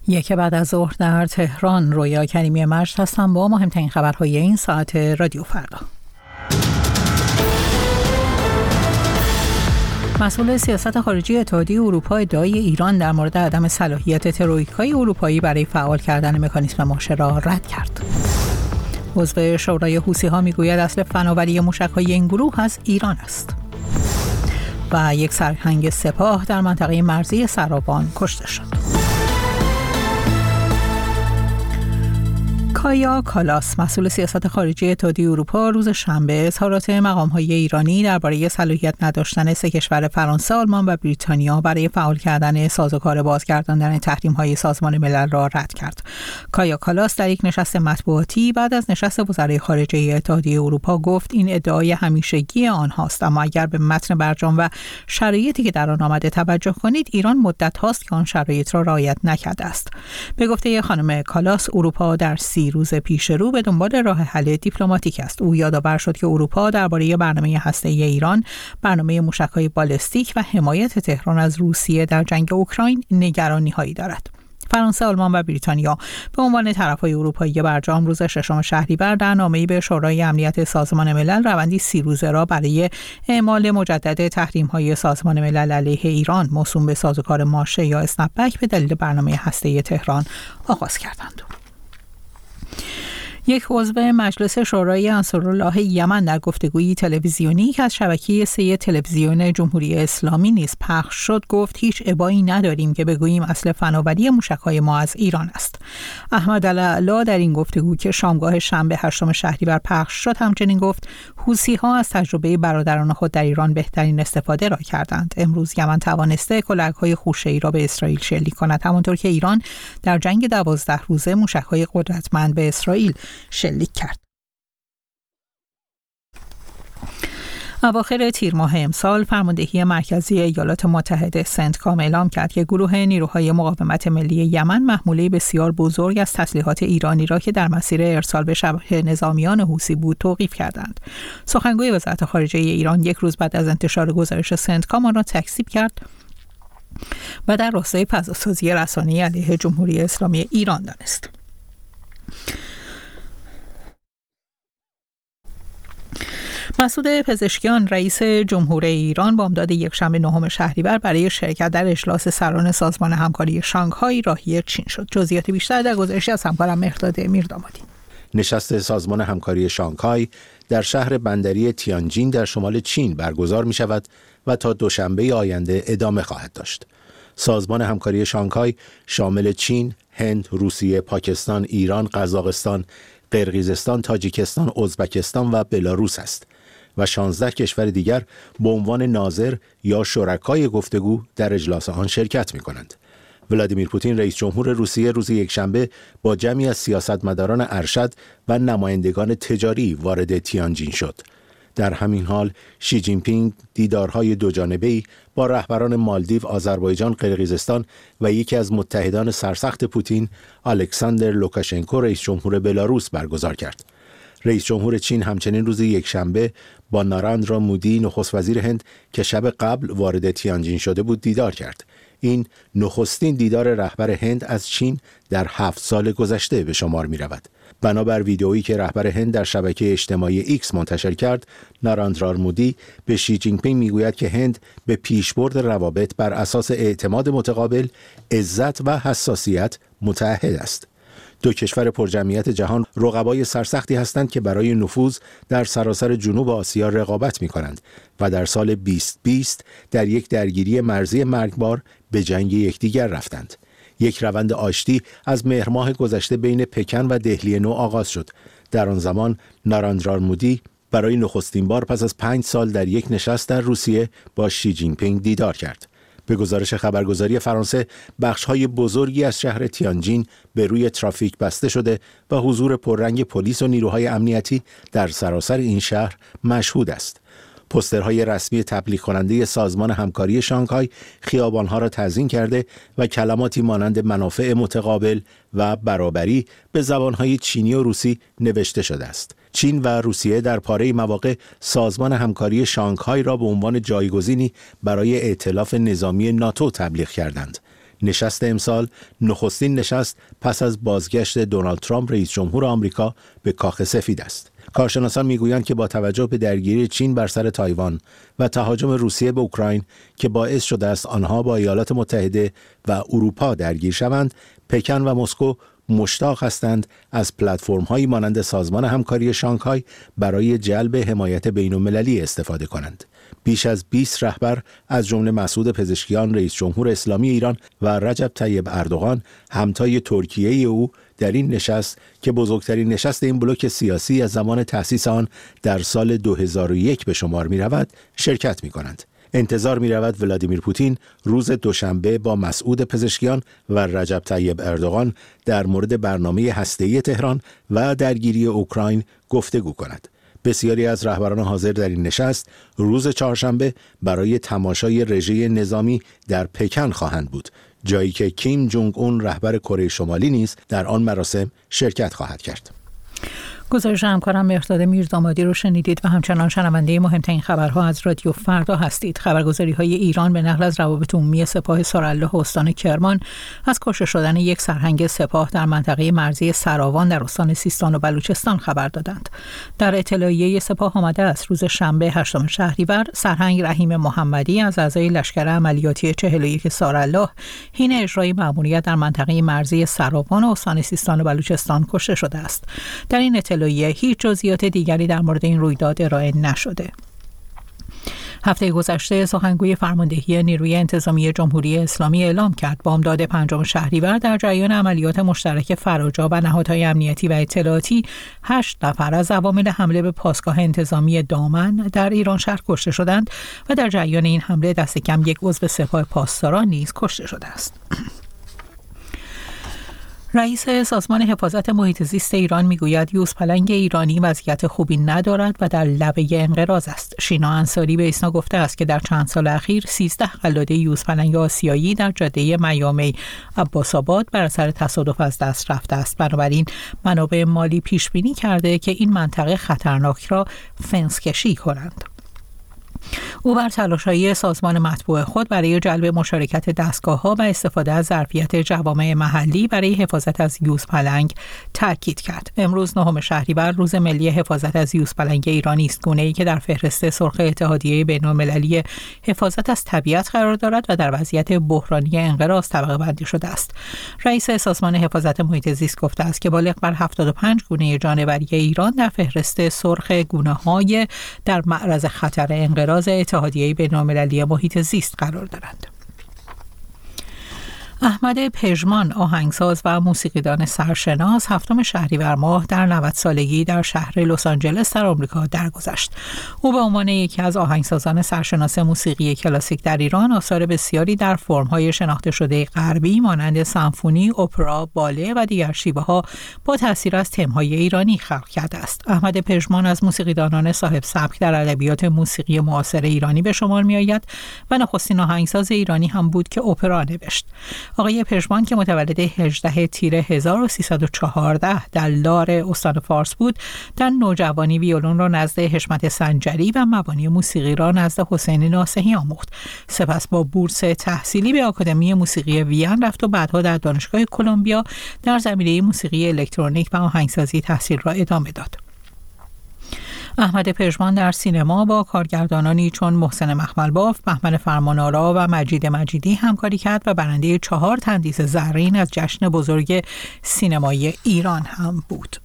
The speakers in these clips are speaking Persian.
یک بعد از ظهر در تهران. رویا کریمی مجد هستم با مهمترین خبرهای این ساعت رادیو فردا. مسئول سیاست خارجی اتحادیه اروپا ادعای ایران در مورد عدم صلاحیت ترویکای اروپایی برای فعال کردن مکانیسم ماشه را رد کرد. عضو شورای حوثی‌ها میگوید اصل فناوری موشک‌های این گروه از ایران است. و یک سرهنگ سپاه در منطقه مرزی سرابان کشته شد. کایا کالاس، مسئول سیاست خارجی اتحادیه اروپا، روز شنبه اظهارات مقام‌های ایرانی درباره صلاحیت نداشتن سه کشور فرانسه، آلمان و بریتانیا برای فعال کردن سازوکار بازگرداندن تحریم‌های سازمان ملل را رد کرد. کایا کالاس در یک نشست مطبوعاتی بعد از نشست وزرای خارجه اتحادیه اروپا گفت این ادعای همیشگی آنهاست، اما اگر به متن برجام و شرایطی که در آن آمده توجه کنید، ایران مدت هاست که آن شرایط را رعایت نکرده است. به گفته خانم کالاس، اروپا در روز پیش رو به دنبال راه حل دیپلماتیک است. او یادآور شد که اروپا درباره برنامه هسته‌ای ایران، برنامه موشک‌های بالستیک و حمایت تهران از روسیه در جنگ اوکراین نگرانی‌هایی دارد. فرانسه، آلمان و بریتانیا به عنوان طرف‌های اروپایی برجام روز 6 شهریور در نامه‌ای به شورای امنیت سازمان ملل روندی 30 روزه را برای اعمال مجدد تحریم‌های سازمان ملل علیه ایران موسوم به سازوکار ماشه یا اسنپبک به دلیل برنامه هسته‌ای تهران آغاز کردند. یک عضو مجلس شورای انصارالله یمن در گفتگویی تلویزیونی که از شبکه 3 تلویزیون جمهوری اسلامی نیز پخش شد گفت هیچ ابایی نداریم که بگوییم اصل فناوری موشک‌های ما از ایران است. احمد العلا در این گفتگو که شامگاه شنبه 8 شهریور پخش شد همچنین گفت حوثی‌ها از تجربه برادران خود در ایران بهترین استفاده را کردند. امروز یمن توانسته کلاهک‌های خوشه‌ای را به اسرائیل شلیک کند، همانطور که ایران در جنگ 12 روزه موشک‌های قدرتمند به اسرائیل شلیک کرد. اواخر تیر ماه امسال فرماندهی مرکزی ایالات متحده سنتکام اعلام کرد که گروه نیروهای مقاومت ملی یمن محموله بسیار بزرگ از تسلیحات ایرانی را که در مسیر ارسال به شبه نظامیان حوثی بود توقیف کردند. سخنگوی وزارت خارجه ایران یک روز بعد از انتشار گزارش سنتکام آن را تکذیب کرد و در راستای فضاسازی رسانه‌ای علیه جمهوری اسلامی ایران دانست. مسعود پزشکیان رئیس جمهور ایران با امداد یکشنبه 9 شهریور برای شرکت در اجلاس سران سازمان همکاری شانگهای راهی چین شد. جزئیات بیشتر در گزارشی از همکارم مهرداد میردامادی. نشست سازمان همکاری شانگهای در شهر بندری تیانجین در شمال چین برگزار می شود و تا دوشنبه آینده ادامه خواهد داشت. سازمان همکاری شانگهای شامل چین، هند، روسیه، پاکستان، ایران، قزاقستان، قرقیزستان، تاجیکستان، ازبکستان و بلاروس است و 16 کشور دیگر به عنوان ناظر یا شرکای گفتگو در اجلاس آن شرکت می کنند. ولادیمیر پوتین رئیس جمهور روسیه روز یکشنبه با جمعی از سیاستمداران ارشد و نمایندگان تجاری وارد تیانجین شد. در همین حال شی جین پینگ دیدارهای دوجانبه‌ای با رهبران مالدیو، آذربایجان، قرقیزستان و یکی از متحدان سرسخت پوتین، الکساندر لوکاشنکو رئیس جمهور بلاروس برگزار کرد. رئیس جمهور چین همچنین روز یکشنبه با ناراندرا مودی نخست وزیر هند که شب قبل وارد تیانجین شده بود دیدار کرد. این نخستین دیدار رهبر هند از چین در 7 سال گذشته به شمار می رود. بنابر ویدئویی که رهبر هند در شبکه اجتماعی ایکس منتشر کرد، ناراندرا مودی به شی جین پینگ میگوید که هند به پیشبرد روابط بر اساس اعتماد متقابل، عزت و حساسیت متعهد است. دو کشور پرجمعیت جهان رقبای سرسختی هستند که برای نفوذ در سراسر جنوب آسیا رقابت می کنند و در سال 2020 در یک درگیری مرزی مرگبار به جنگ یکدیگر رفتند. یک روند آشتی از مهر ماه گذشته بین پکن و دهلی نو آغاز شد. در آن زمان ناراندرا مودی برای نخستین بار پس از 5 سال در یک نشست در روسیه با شی جین پینگ دیدار کرد. به گزارش خبرگزاری فرانسه، بخش‌های بزرگی از شهر تیانجین به روی ترافیک بسته شده و حضور پررنگ پلیس و نیروهای امنیتی در سراسر این شهر مشهود است. پوسترهای رسمی تبلیغ کننده سازمان همکاری شانگهای خیابانها را تزیین کرده و کلماتی مانند منافع متقابل و برابری به زبانهای چینی و روسی نوشته شده است. چین و روسیه در پاره مواقع سازمان همکاری شانگهای را به عنوان جایگزینی برای ائتلاف نظامی ناتو تبلیغ کردند. نشست امسال نخستین نشست پس از بازگشت دونالد ترامپ رئیس جمهور آمریکا به کاخ سفید است. کارشناسان میگویند که با توجه به درگیری چین بر سر تایوان و تهاجم روسیه به اوکراین که باعث شده است آنها با ایالات متحده و اروپا درگیر شوند، پکن و مسکو مشتاق هستند از پلتفرم‌هایی مانند سازمان همکاری شانگهای برای جلب حمایت بین‌المللی استفاده کنند. بیش از 20 رهبر از جمله مسعود پزشکیان رئیس جمهور اسلامی ایران و رجب طیب اردوغان همتای ترکیه او در این نشست که بزرگترین نشست این بلوک سیاسی از زمان تأسیس آن در سال 2001 به شمار می‌رود شرکت می‌کنند. انتظار می‌رود ولادیمیر پوتین روز دوشنبه با مسعود پزشکیان و رجب طیب اردوغان در مورد برنامه هسته‌ای تهران و درگیری اوکراین گفتگو کند. بسیاری از رهبران حاضر در این نشست روز چهارشنبه برای تماشای رژه نظامی در پکن خواهند بود، جایی که کیم جونگ اون رهبر کره شمالی نیز در آن مراسم شرکت خواهد کرد. گزارش همکارم مهرداد میردامادی رو شنیدید و همچنان شنونده مهمترین خبرها از رادیو فردا هستید. خبرگزاری‌های ایران به نقل از روابط عمومی سپاه سارالله استان کرمان از کشته شدن یک سرهنگ سپاه در منطقه مرزی سراوان در استان سیستان و بلوچستان خبر دادند. در اطلاعیه سپاه آمده است روز شنبه 8 شهریور سرهنگ رحیم محمدی از اعضای لشکر عملیاتی 41 سارالله حین اجرای مأموریت در منطقه مرزی سراوان و استان سیستان و بلوچستان کشته شده است. در این هیچ جزئیات دیگری در مورد این رویداد ارائه نشده. هفته گذشته سخنگوی فرماندهی نیروی انتظامی جمهوری اسلامی اعلام کرد بامداد 5 شهریور در جریان عملیات مشترک فراجا و نهادهای امنیتی و اطلاعاتی 8 نفر از عوامل حمله به پاسگاه انتظامی دامن در ایران شهر کشته شدند و در جریان این حمله دست کم یک عضو سپاه پاسداران نیز کشته شده است. رئیس سازمان حفاظت محیط زیست ایران میگوید یوزپلنگ ایرانی وضعیت خوبی ندارد و در لبه انقراض است. شینا انصاری به ایسنا گفته است که در چند سال اخیر 13 قلاده یوزپلنگ آسیایی در جاده میامی عباس‌آباد بر اثر تصادف از دست رفته است. بنابراین منابع مالی پیش بینی کرده که این منطقه خطرناک را فنس کشی کنند. او بر تلاش‌های سازمان مطبوع خود برای جلب مشارکت دستگاه‌ها و استفاده از ظرفیت جوامع محلی برای حفاظت از یوزپلنگ تاکید کرد. امروز 9 شهریور روز ملی حفاظت از یوزپلنگ ایرانی است، گونه‌ای که در فهرست سرخ اتحادیه بین‌المللی حفاظت از طبیعت قرار دارد و در وضعیت بحرانی انقراض طبقه بندی شده است. رئیس سازمان حفاظت محیط زیست گفته است که بالغ بر 75 گونه جانوری ایران در فهرست سرخ گونه‌های در معرض خطر انقراض اتحادیه بین‌المللی محیط زیست قرار دارند. احمد پژمان آهنگساز و موسیقیدان سرشناس 7 شهریور ماه در 90 سالگی در شهر لس آنجلس در آمریکا درگذشت. او به عنوان یکی از آهنگسازان سرشناس موسیقی کلاسیک در ایران آثار بسیاری در فرم‌های شناخته شده غربی مانند سمفونی، اپرا، باله و دیگر شیوه‌ها با تأثیر از تم‌های ایرانی خلق کرده است. احمد پژمان از موسیقیدانان صاحب سبک در ادبیات موسیقی معاصر ایرانی به شمار می‌آید و نخستین آهنگساز ایرانی هم بود که اپرا نوشت. آقای پژمان که متولد 18 تیر 1314 در لار استان فارس بود، در نوجوانی ویولون را نزد حشمت سنجری و مبانی موسیقی را نزد حسین ناصحی آموخت. سپس با بورس تحصیلی به آکادمی موسیقی وین رفت و بعدها در دانشگاه کلمبیا در زمینه موسیقی الکترونیک و آهنگسازی تحصیل را ادامه داد. احمد پژمان در سینما با کارگردانانی چون محسن مخملباف، بهمن فرمانآرا و مجید مجیدی همکاری کرد و برنده 4 تندیس زرین از جشن بزرگ سینمای ایران هم بود.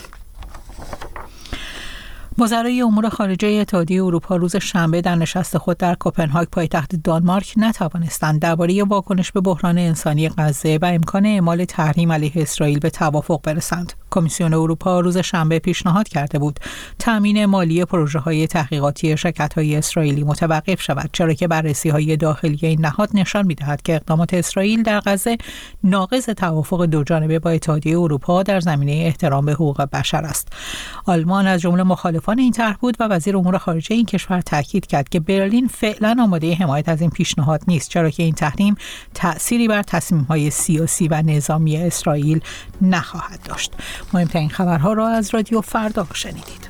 وزرای امور خارجه اتحادیه اروپا روز شنبه در نشست خود در کوپنهاگ پایتخت دانمارک نتوانستند درباره واکنش به بحران انسانی غزه و امکان اعمال تحریم علیه اسرائیل به توافق برسند. کمیسیون اروپا روز شنبه پیشنهاد کرده بود تامین مالی پروژه‌های تحقیقاتی شرکت‌های اسرائیلی متوقف شود، چرا که بررسی‌های داخلی این نهاد نشان می‌دهد که اقدامات اسرائیل در غزه ناقض توافق دوجانبه با اتحادیه اروپا در زمینه احترام به حقوق بشر است. آلمان از جمله مخالفان این طرح بود و وزیر امور خارجه این کشور تاکید کرد که برلین فعلا آماده حمایت از این پیشنهاد نیست، چرا که این تحریم تأثیری بر تصمیم‌های سیاسی و نظامی اسرائیل نخواهد داشت. مهمترین خبرها را از رادیو فردا شنیدید.